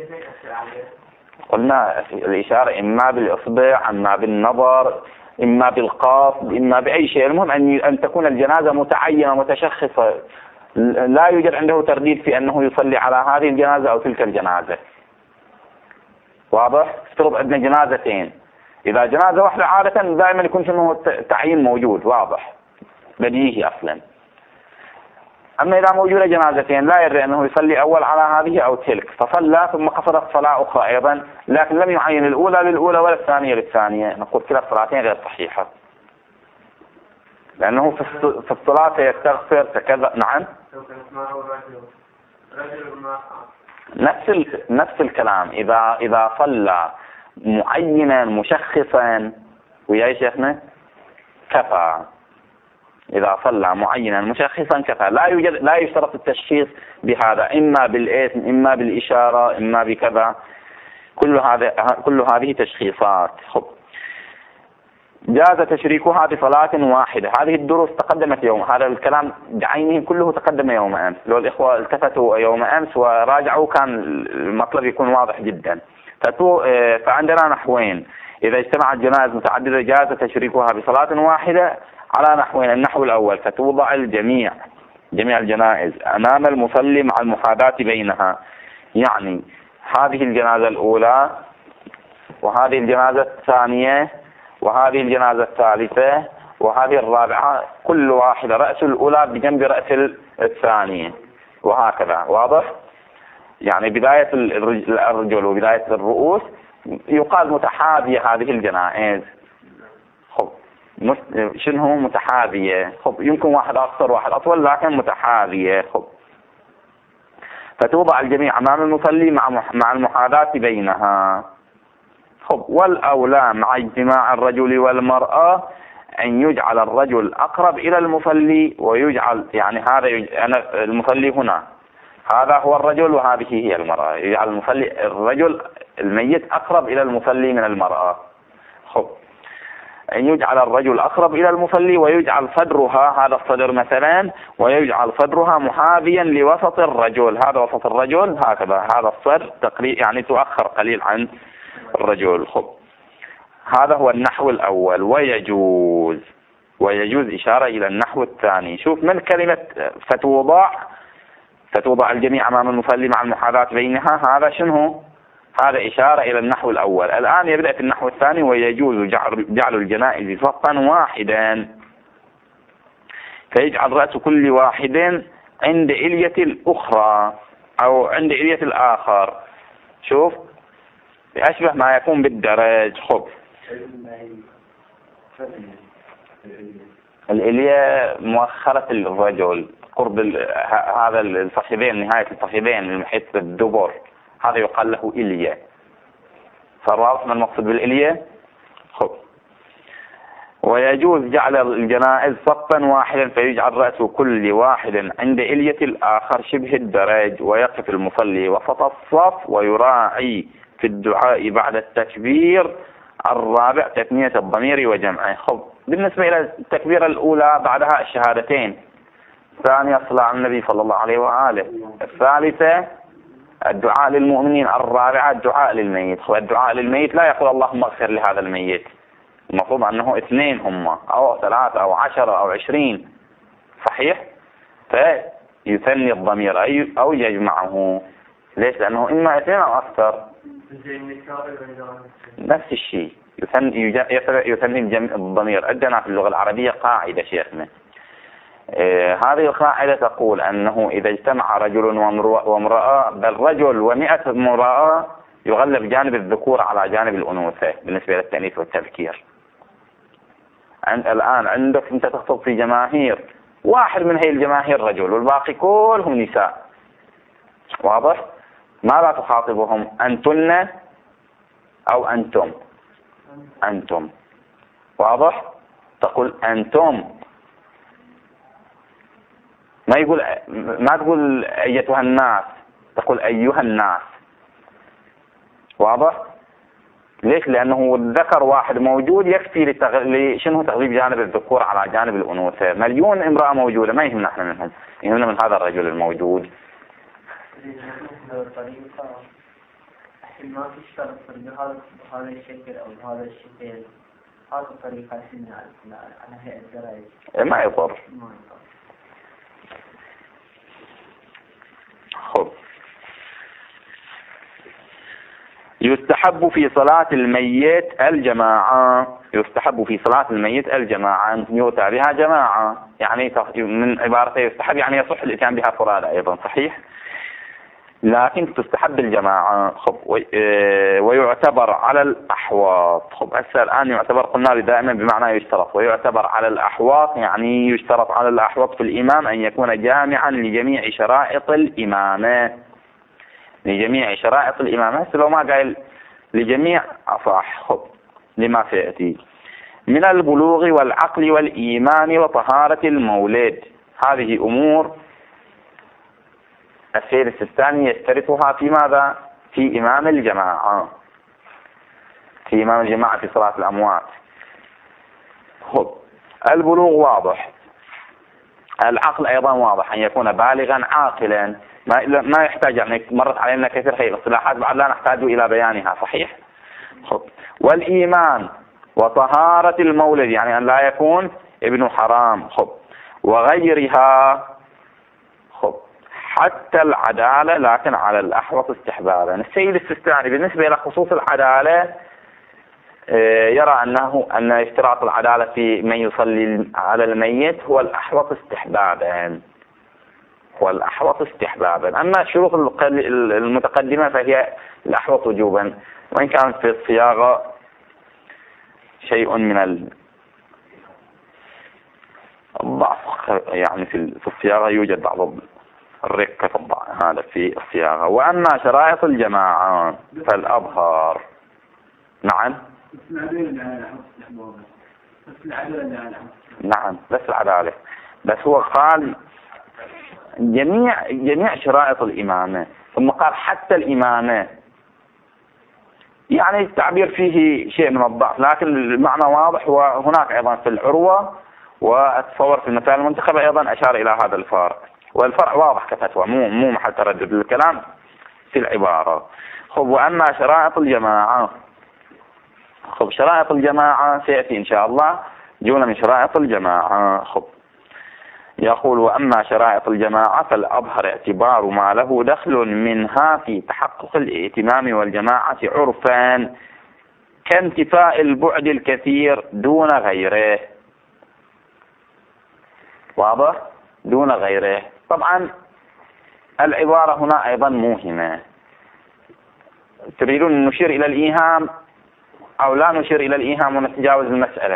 قلنا الإشارة إما بالإصبع، إما بالنظر، إما بالقصد، إما بأي شيء، المهم أن أن تكون الجنازة متعينة متشخصة، لا يوجد عنده ترديد في أنه يصلي على هذه الجنازة أو تلك الجنازة. واضح؟ افترض عندنا جنازتين، إذا جنازة واحدة عادة دائما يكون شنو تعيين موجود واضح بديهي أصلا. أما إذا موجودة جنازتين لا يدري أنه يصلي أول على هذه أو تلك، فصلى ثم قصدت صلاة أخرى أيضا، لكن لم يعين الأولى للأولى ولا الثانية للثانية، نقول كلا الصلاتين غير صحيحة، لأنه في الصلاة يستغفر كذا. نعم نفس نفس الكلام. إذا إذا صلى معينا مشخصا ويا شيخنا كفى، إذا صلى معينا مشخصا كفى، لا يوجد لا يشترط التشخيص بهذا، إما بالاسم إما بالإشارة إما بكذا، كل هذا كل هذه تشخيصات. خب جاز تشريكها بصلاة واحدة. هذه الدروس تقدمت يوم، هذا الكلام بعينه كله تقدم يوم أمس، لو الإخوة التفتوا يوم أمس وراجعوا كان المطلب يكون واضح جدا. فعندنا نحوين، إذا اجتمعت جنائز متعددة جاز تشريكها بصلاة واحدة على نحوين. النحو الأول فتوضع الجميع جميع الجنائز أمام المصلي مع المحاذاة بينها، يعني هذه الجنازة الأولى وهذه الجنازة الثانية وهذه الجنازة الثالثة وهذه الرابعة، كل واحدة رأس الأولى بجنب رأس الثانية وهكذا. واضح؟ يعني بداية الرجل وبداية الرؤوس يقال متحاذية هذه الجنائز. خب شنو متحاذية؟ خب يمكن واحد أقصر واحد أطول لكن متحاذية. خب فتوضع الجميع أمام المصلي مع مع المحاذاة بينها. خب والأولى مع اجتماع الرجل والمرأة أن يجعل الرجل أقرب إلى المصلي ويجعل، يعني هذا أنا المصلي هنا هذا هو الرجل وهذه هي المرأة، يجعل المصلي الرجل الميت أقرب إلى المصلي من المرأة. خب أن يجعل الرجل أقرب إلى المصلي ويجعل صدرها، هذا الصدر مثلا، ويجعل صدرها محاذيا لوسط الرجل، هذا وسط الرجل هكذا، هذا الصدر تقريبا يعني تؤخر قليل عن الرجل. خب هذا هو النحو الأول. ويجوز ويجوز إشارة إلى النحو الثاني. شوف من كلمة فتوضع فتوضع الجميع أمام المصلي مع المحاذاة بينها، هذا شنو؟ هذا إشارة إلى النحو الأول. الآن يبدأ في النحو الثاني. ويجوز جعل الجنائز صفا واحدا، فيجعل رأس كل واحد عند إلية الأخرى أو عند إلية الآخر. شوف أشبه ما يكون بالدرج. خب الإلية مؤخرة الرجل قرب هذا الفخذين، نهاية الفخذين المحيط بالدبر، هذا يقال له إلية. فالرابط ما المقصود بالإلية؟ خب ويجوز جعل الجنائز صفا واحدا فيجعل رأس كل واحد عند إلية الآخر شبه الدرج، ويقف المصلي وسط الصف ويراعي في الدعاء بعد التكبير الرابع تثنية الضمير وجمعه. خب بالنسبة إلى التكبيرة الأولى بعدها الشهادتين، الثانية الصلاة على النبي صلى الله عليه وآله، الثالثة الدعاء للمؤمنين، الرابعة الدعاء للميت. الدعاء للميت لا يقول اللهم اغفر لهذا الميت، المفروض أنه اثنين هم أو ثلاثة أو عشرة أو عشرين، صحيح؟ فيثني الضمير أو يجمعه. ليش؟ لأنه إما اثنين أو أكثر نفس الشيء، يثني يثني الضمير. عندنا في اللغة العربية قاعدة شيخنا، آه هذه القاعدة تقول أنه إذا اجتمع رجل وامرأة، بل رجل ومئة امرأة، يغلب جانب الذكور على جانب الأنوثة بالنسبة للتأنيث والتذكير. عند الآن عندك أنت تخطب في جماهير، واحد من هي الجماهير رجل والباقي كلهم نساء، واضح؟ ماذا تخاطبهم؟ أنتن أو أنتم؟ أنتم، واضح؟ تقول أنتم، ما يقول ما تقول أيتها الناس، تقول أيها الناس، واضح؟ ليش؟ لأنه الذكر واحد موجود يكفي لتغ... لشنو تغليب جانب الذكور على جانب الأنوثة. مليون امرأة موجودة ما يهمنا احنا منهم، يهمنا من هذا الرجل الموجود. ما في شرط بهذا بهذا الشكل أو بهذا الشكل، هذه الطريقة احنا على هيئة الدرج ما يضر. خب يستحب في صلاة الميت الجماعة، يستحب في صلاة الميت الجماعة أن يؤتى بها جماعة، يعني من عبارة يستحب يعني يصح الإتيان بها فرادى أيضا، صحيح؟ لكن تستحب الجماعة. خب ويعتبر على الأحواط. خب هسه الآن يعتبر قلنا دائما بمعنى يشترط، ويعتبر على الأحواط يعني يشترط على الأحواط في الإمام أن يكون جامعا لجميع شرائط الإمامة، لجميع شرائط الإمامة. هسه لو ما قال لجميع أصح. خب لما سيأتي من البلوغ والعقل والإيمان وطهارة المولد، هذه أمور السيد السيستاني يشترطها في ماذا؟ في إمام الجماعة، في إمام الجماعة في صلاة الأموات. خب البلوغ واضح، العقل أيضا واضح، أن يكون بالغا عاقلا، ما ما يحتاج، يعني مرت علينا كثير هي الاصطلاحات بعد لا نحتاج إلى بيانها، صحيح؟ خب والإيمان وطهارة المولد يعني أن لا يكون ابن حرام. خب وغيرها. خب حتى العدالة، لكن على الأحوط استحبابا. السيد السيستاني بالنسبة إلى خصوص العدالة يرى أنه أن اشتراط العدالة في من يصلي على الميت هو الأحوط استحبابا، هو الأحوط استحبابا. أما الشروط المتقدمة فهي الأحوط وجوبا، وإن كان في الصياغة شيء من الضعف، يعني في الصياغة يوجد بعض الرقة في الضعف هذا في الصياغة. وأما شرائط الجماعة فالأظهر. نعم نعم بس العدالة، بس هو قال جميع جميع شرائط الإمامة، ثم قال حتى الإمامة، يعني التعبير فيه شيء من الضعف، لكن المعنى واضح. وهناك أيضا في العروة وأتصور في المسائل المنتخبة أيضا أشار إلى هذا الفرق، والفرق واضح كفتوى، مو مو محل تردد الكلام في العبارة. خب وأما شرائط الجماعة، خب شرائط الجماعة سيأتي إن شاء الله جونا من شرائط الجماعة. خب يقول وأما شرائط الجماعة فالأظهر اعتبار ما له دخل منها في تحقق الائتمام والجماعة عرفا كانتفاء البعد الكثير دون غيره، واضح؟ دون غيره. طبعا العبارة هنا أيضا موهمة، تريدون أن نشير إلى الإيهام أو لا نشير إلى الإيهام ونتجاوز المسألة؟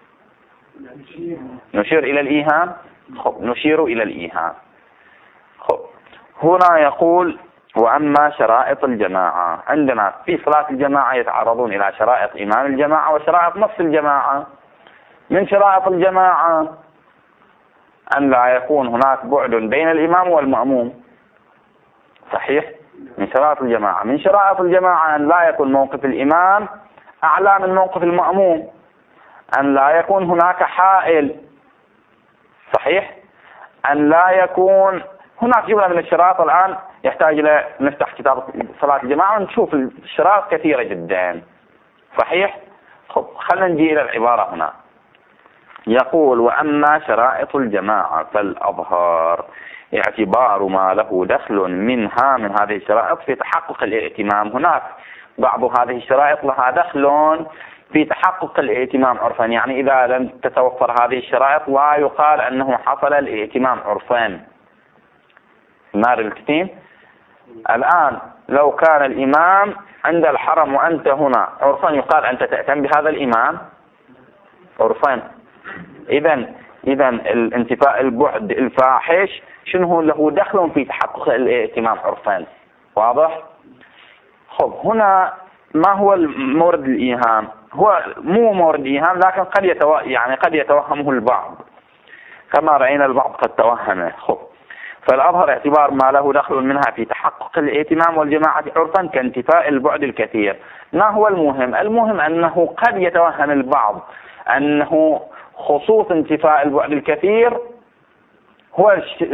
نشير إلى الإيهام. خب نشير إلى الإيهام. خب هنا يقول وأما شرائط الجماعة، عندنا في صلاة الجماعة يتعرضون إلى شرائط إمام الجماعة وشرائط نصف الجماعة. من شرائط الجماعة أن لا يكون هناك بعد بين الإمام والمأموم. صحيح؟ من شرائط الجماعة من شرائط الجماعة أن لا يكون موقف الإمام أعلى من موقف المأموم، أن لا يكون هناك حائل. صحيح؟ أن لا يكون هناك جملة من الشرائط. الآن يحتاج إلى نفتح كتاب صلاة الجماعة ونشوف الشرائط كثيرة جدا. صحيح؟ خب خلينا نجي إلى العبارة هنا. يقول: وأما شرائط الجماعة فالأظهر اعتبار ما له دخل منها من هذه الشرائط في تحقق الائتمام. هناك بعض هذه الشرائط لها دخل في تحقق الائتمام عرفا، يعني إذا لم تتوفر هذه الشرائط لا يقال أنه حصل الائتمام عرفا. نار الكتين. الآن لو كان الإمام عند الحرم وأنت هنا عرفا يقال أنت تأتم بهذا الإمام عرفا. إذن إذن الانتفاء البعد الفاحش شنو له دخل في تحقق الائتمام عرفا. واضح؟ خب هنا ما هو مورد الإيهام؟ هو مو مورد إيهام لكن قد يتو... يعني قد يتوهمه البعض كما رأينا البعض قد توهمه. خب فالأظهر اعتبار ما له دخل منها في تحقق الائتمام والجماعة عرفا كانتفاء البعد الكثير. ما هو المهم؟ المهم أنه قد يتوهم البعض أنه خصوص انتفاء البعد الكثير هو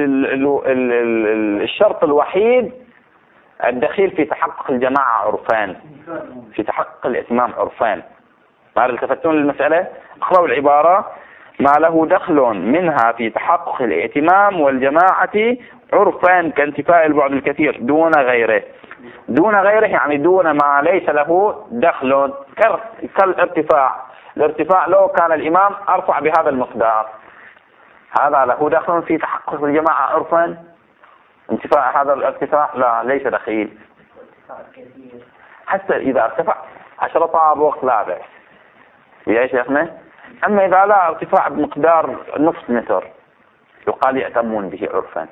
الشرط الوحيد الدخيل في تحقق الجماعة عرفان، في تحقق الائتمام عرفان. ما التفتون للمسألة؟ اقرأوا العبارة: ما له دخل منها في تحقق الائتمام والجماعة عرفان كانتفاء البعد الكثير دون غيره. دون غيره يعني دون ما ليس له دخل، كالارتفاع. الارتفاع لو كان الإمام أرفع بهذا المقدار هذا له دخل في تحقق الجماعة عرفا. انتفاء هذا الارتفاع لا ليس دخيل. حتى إذا ارتفع عشرة طابق لا بأس يا شيخنا. أما إذا لا ارتفاع بمقدار نصف متر يقال يأتمون به عرفا.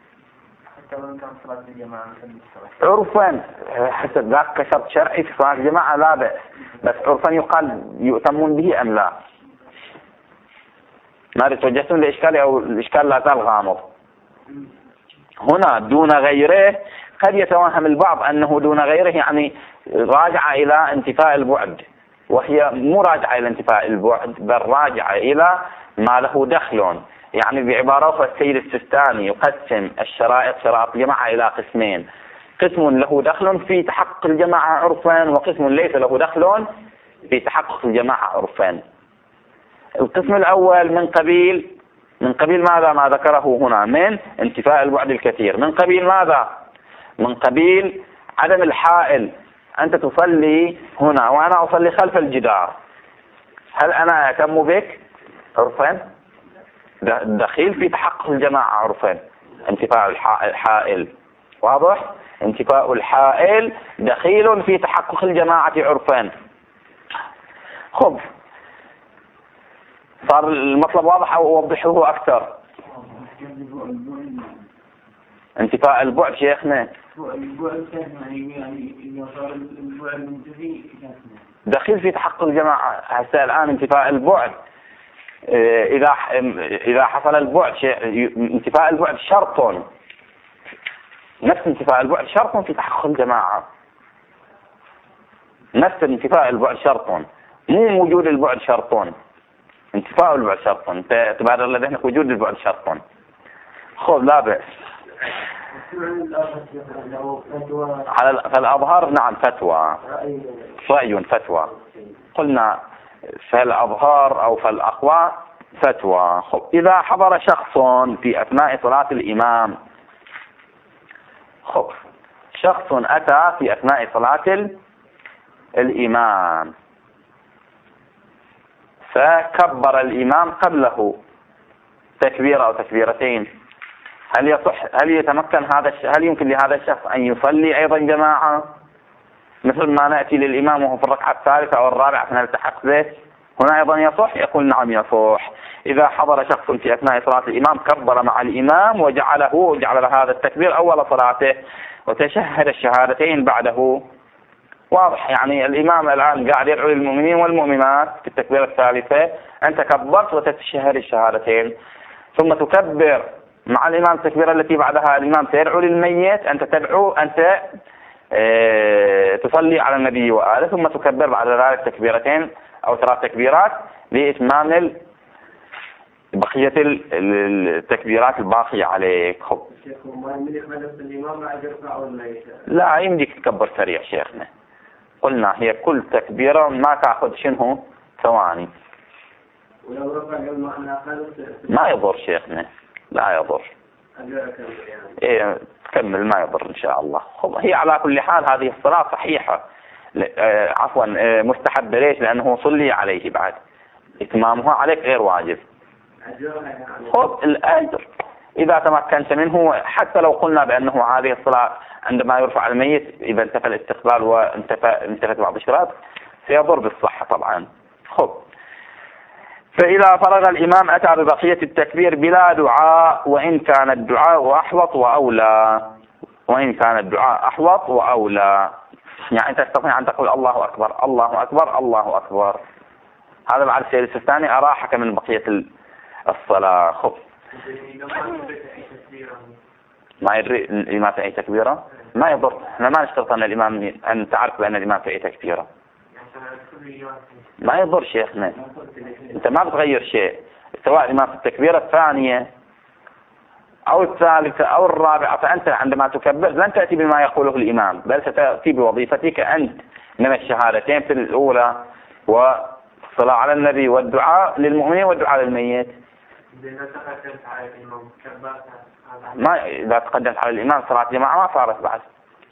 عرفا حسب ذاك كشرط شرعي في صلاة الجماعة لا بأس، بس عرفا يقال يؤتمون به أم لا. ما توجهتون لإشكال أو الإشكال لا زال غامض. هنا دون غيره قد يتوهم البعض أنه دون غيره يعني راجع إلى انتفاء البعد، وهي مو راجعة إلى انتفاء البعد بل راجعة إلى ما له دخل. يعني بعبارة السيد السستاني يقسم الشرائط شرائط الجماعة إلى قسمين: قسم له دخل في تحقق الجماعة عرفا وقسم ليس له دخل في تحقق الجماعة عرفا. القسم الأول من قبيل من قبيل ماذا؟ ما ذكره هنا من انتفاء البعد الكثير. من قبيل ماذا؟ من قبيل عدم الحائل. أنت تصلي هنا وأنا أصلي خلف الجدار، هل أنا أتم بك عرفا؟ دخيل في تحقق الجماعة عرفا انتفاء الحائل. واضح؟ انتفاء الحائل دخيل في تحقق الجماعة عرفا. خب صار المطلب واضح أو أوضحه أكثر؟ انتفاء البعد شيخنا دخيل في تحقق الجماعة. هسه الآن انتفاء البعد إذا إذا حصل البعد انتفاء البعد شرط، نفس انتفاء البعد شرط في تحقق الجماعة. نفس انتفاء البعد شرط، مو وجود البعد شرط. انتفاء البعد شرط، تبادر لذهنك وجود البعد شرط. خذ لا بأس. على فالأظهر نعم فتوى، رأي فتوى. قلنا فالأظهار أو فالأقوى فتوى. خب إذا حضر شخص في أثناء صلاة الإمام، خب شخص أتى في أثناء صلاة الإمام فكبر الإمام قبله تكبيرة أو تكبيرتين، هل يصح هل يتمكن هذا هل يمكن لهذا الشخص أن يصلي أيضا جماعة مثل ما نأتي للإمام وهو في الركعة الثالثة أو الرابعة فنلتحق به؟ هنا أيضا يصح؟ يقول نعم يصح. إذا حضر شخص في أثناء صلاة الإمام كبر مع الإمام وجعله جعل هذا التكبير أول صلاته وتشهد الشهادتين بعده واضح. يعني الإمام الآن قاعد يدعو للمؤمنين والمؤمنات في التكبيرة الثالثة، أنت كبرت وتتشهد الشهادتين، ثم تكبر مع الإمام التكبيرة التي بعدها الإمام سيدعو للميت، أنت تدعو أنت اه تصلي على النبي وآله، ثم تكبر بعد ذلك تكبيرتين أو ثلاث تكبيرات لإتمام بقية التكبيرات الباقية عليك. لا يمديك تكبر سريع شيخنا، قلنا هي كل تكبيرة ما تأخذ شنو ثواني. ما يضر شيخنا، لا يضر. إيه تكمل ما يضر إن شاء الله. هي على كل حال هذه الصلاة صحيحة، آه عفوا آه مستحبة. ليش؟ لأنه صلي عليه بعد، إتمامها عليك غير واجب. خذ الأجر إذا تمكنت منه. حتى لو قلنا بأنه هذه الصلاة عندما يرفع الميت إذا انتفى الاستقبال وانتفت بعض الشراط سيضر بالصحة طبعا. خذ. فإذا فرغ الإمام أتى ببقية التكبير بلا دعاء، وإن كان الدعاء أحوط وأولى. وإن كان الدعاء أحوط وأولى يعني تستطيع أن تقول الله أكبر الله أكبر الله أكبر. هذا بعد السير الثاني أراحك من بقية الصلاة. خذ. ما يدري الإمام في أي تكبيرة ما يضر. احنا ما نشترط أن الإمام أن تعرف بأن الإمام في أي تكبيرة، ما يضر شيخنا. أنت ما بتغير شيء، سواء الإمام في التكبيرة الثانية أو الثالثة أو الرابعة، فأنت عندما تكبر لن تأتي بما يقوله الإمام، بل ستأتي بوظيفتك أنت من الشهادتين في الأولى والصلاة على النبي والدعاء للمؤمنين والدعاء للميت. ما إذا تقدمت على الإمام صلاة جماعة ما صارت بعد.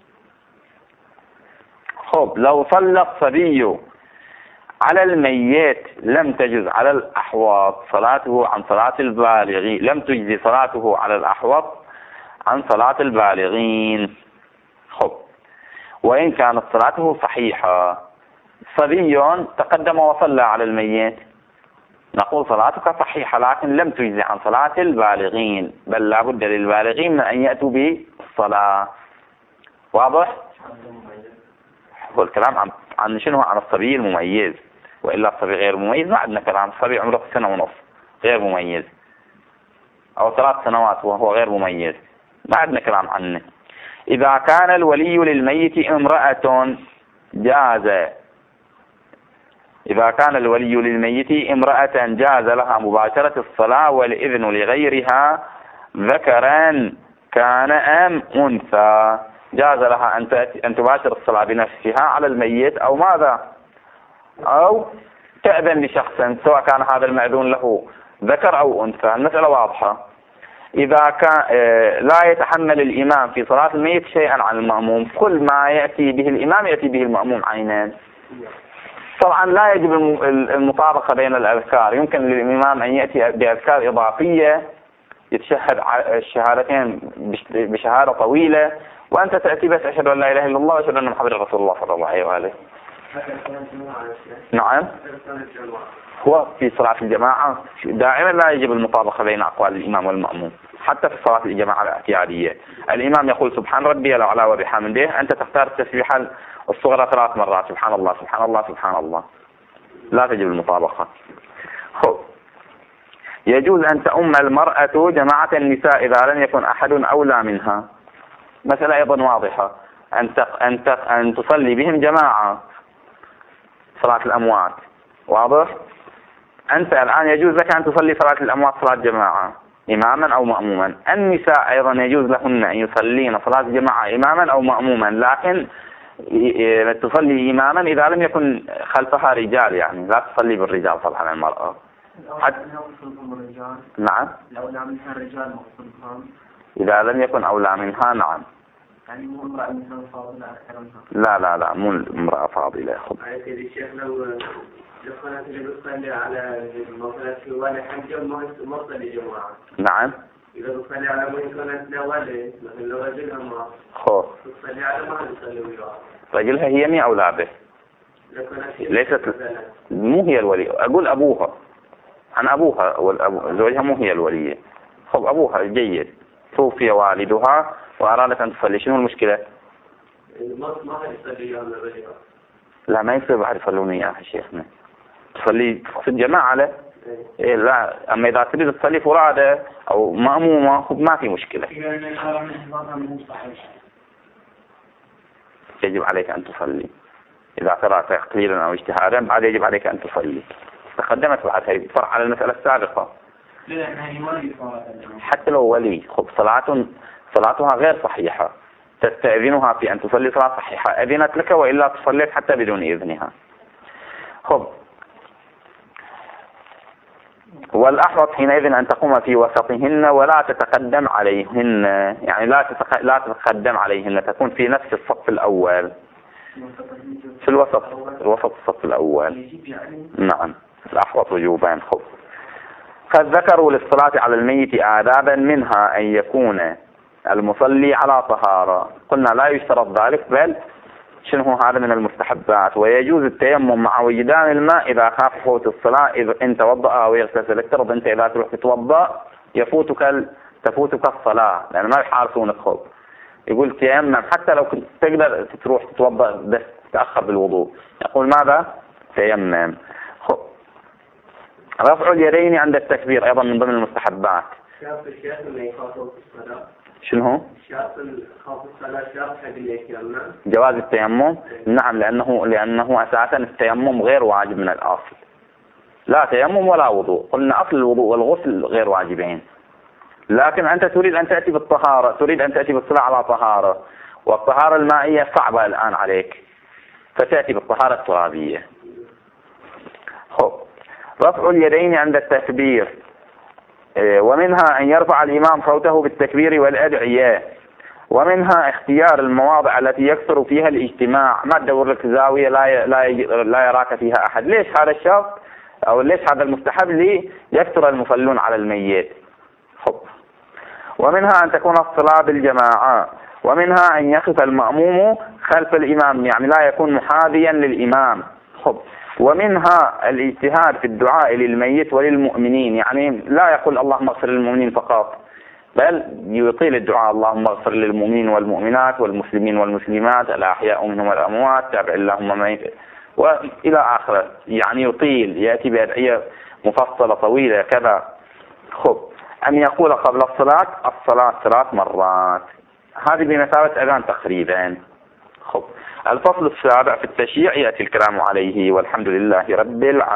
خب. لو صلى الصبي على الميت لم تجز على الأحوط صلاته عن صلاة البالغين، لم تجزي صلاته على الأحوط عن صلاة البالغين. خب. وإن كانت صلاته صحيحة، صبي تقدم وصلى على الميت، نقول صلاتك صحيحة لكن لم تجزي عن صلاة البالغين، بل لا بد للبالغين من أن يأتوا بالصلاة. واضح؟ هو الكلام عن عن شنو؟ عن الصبي المميز، وإلا الصبي غير مميز ما عندنا كلام. الصبي عمره سنة ونصف غير مميز، أو ثلاث سنوات وهو غير مميز ما عندنا كلام عنه. إذا كان الولي للميت امرأة جاز إذا كان الولي للميت امرأة جاز لها مباشرة الصلاة والإذن لغيرها ذكرا كان أم أنثى. جاز لها أن تباشر الصلاة بنفسها على الميت أو ماذا، أو تأذن لشخص سواء كان هذا المأذون له ذكر أو أنثى. المسألة واضحة. إذا كان لا يتحمل الإمام في صلاة الميت شيئا عن المأموم، كل ما يأتي به الإمام يأتي به المأموم عينان. طبعا لا يجب المطابقة بين الأذكار، يمكن للإمام أن يأتي بأذكار إضافية يتشهد الشهادتين بشهادة طويلة، وأنت تأتي بس أشهد أن لا إله إلا الله وأشهد أن محمد رسول الله صلى الله عليه وآله. نعم. هو في صلاة الجماعة دائما لا يجب المطابقة بين أقوال الإمام والمأموم، حتى في صلاة الجماعة الاعتيادية. الإمام يقول سبحان ربي الأعلى وبحمده، أنت تختار التسبيحة الصغرى ثلاث مرات، سبحان الله سبحان الله سبحان الله. لا تجب المطابقة. خب. يجوز أن تؤم المرأة جماعة النساء إذا لم يكن أحد أولى منها. مسألة أيضا واضحة. أن أن أن تصلي بهم جماعة صلاة الأموات. واضح؟ أنت الآن يجوز لك أن تصلي صلاة الأموات صلاة جماعة إماما أو مأموما. النساء أيضا يجوز لهن أن يصلين صلاة جماعة إماما أو مأموما، لكن تصلي إماما إذا لم يكن خلفها رجال، يعني لا تصلي بالرجال طبعا المرأة. حتى نعم. لو لا منها الرجال مقصودهم. إذا لم يكن أولى منها نعم. يعني مو امرأة مثلا فاضلة أكثر منها. لا لا لا مو امرأة فاضلة. خب. يا سيدي الشيخ لو لو كانت تصلي على مثلا في ولا حجة ما تصلي جماعة. نعم. إذا تصلي على من كانت لوالد مثلا لو رجلها ما. خب. تصلي على ما تصلي وياها. رجلها هي مي أولى به. ليست مو هي الولي، أقول أبوها عن أبوها، والأبو زوجها مو هي الولية. خب أبوها جيد، توفي والدها وأرادت أن تصلي، شنو المشكلة؟ ما ما يصلي يوم الرجل. لا ما يصير بعد يصلون إياها شيخنا. تصلي في الجماعة له؟ إيه لا، أما إذا تريد تصلي فرادة أو مأمومة ما في مشكلة. يجب عليك أن تصلي. إذا قرأت تقليلا أو اجتهادا بعد يجب عليك أن تصلي. تقدمت بعد هذه فرع على المسألة السابقة. حتى لو ولي خب صلاة صلاتها غير صحيحة تستأذنها في أن تصلي صلاة صحيحة، أذنت لك وإلا تصليت حتى بدون إذنها. خب والأحوط حينئذ أن تقوم في وسطهن ولا تتقدم عليهن، يعني لا تتق... لا تتقدم عليهن، تكون في نفس الصف الأول، في الوسط الوسط الصف الأول. نعم الأحوط وجوبان. خب قد ذكروا للصلاة على الميت آدابا منها أن يكون المصلي على طهارة. قلنا لا يشترط ذلك، بل شنو هذا من المستحبات. ويجوز التيمم مع وجدان الماء إذا خاف فوت الصلاة، إذا انت توضأ أو يغتسل. افترض انت إذا تروح تتوضأ يفوتك ال... تفوتك الصلاة لأن ما يحارسونك. خب يقول تيمم حتى لو كنت تقدر تروح تتوضأ بس تأخر بالوضوء، يقول ماذا؟ تيمم. خب رفع اليدين عند التكبير أيضا من ضمن المستحبات. شنو؟ جواز التيمم. نعم لأنه لأنه أساسا التيمم غير واجب من الأصل، لا تيمم ولا وضوء. قلنا أصل الوضوء والغسل غير واجبين، لكن أنت تريد أن تأتي بالطهارة، تريد أن تأتي بالصلاة على طهارة، والطهارة المائية صعبة الآن عليك فتأتي بالطهارة الترابية. خب رفع اليدين عند التكبير، ومنها أن يرفع الإمام صوته بالتكبير والأدعية، ومنها اختيار المواضع التي يكثر فيها الاجتماع. ما تدور لك زاوية لا لا لا يراك فيها أحد. ليش هذا الشرط أو ليش هذا المستحب؟ لي يكثر المصلون على الميت. خب ومنها أن تكون الصلاة بالجماعة، ومنها أن يقف المأموم خلف الإمام، يعني لا يكون محاذيا للإمام. خب ومنها الاجتهاد في الدعاء للميت وللمؤمنين، يعني لا يقول اللهم اغفر للمؤمنين فقط، بل يطيل الدعاء اللهم اغفر للمؤمنين والمؤمنات والمسلمين والمسلمات الأحياء منهم والأموات تابع اللهم ميت وإلى آخره، يعني يطيل، يأتي بأدعية مفصلة طويلة كذا. خب أن يقول قبل الصلاة الصلاة ثلاث مرات، هذه بمثابة أذان تقريبا. خب الفصل السابع في التشييع يأتي الكلام عليه، والحمد لله رب العالمين.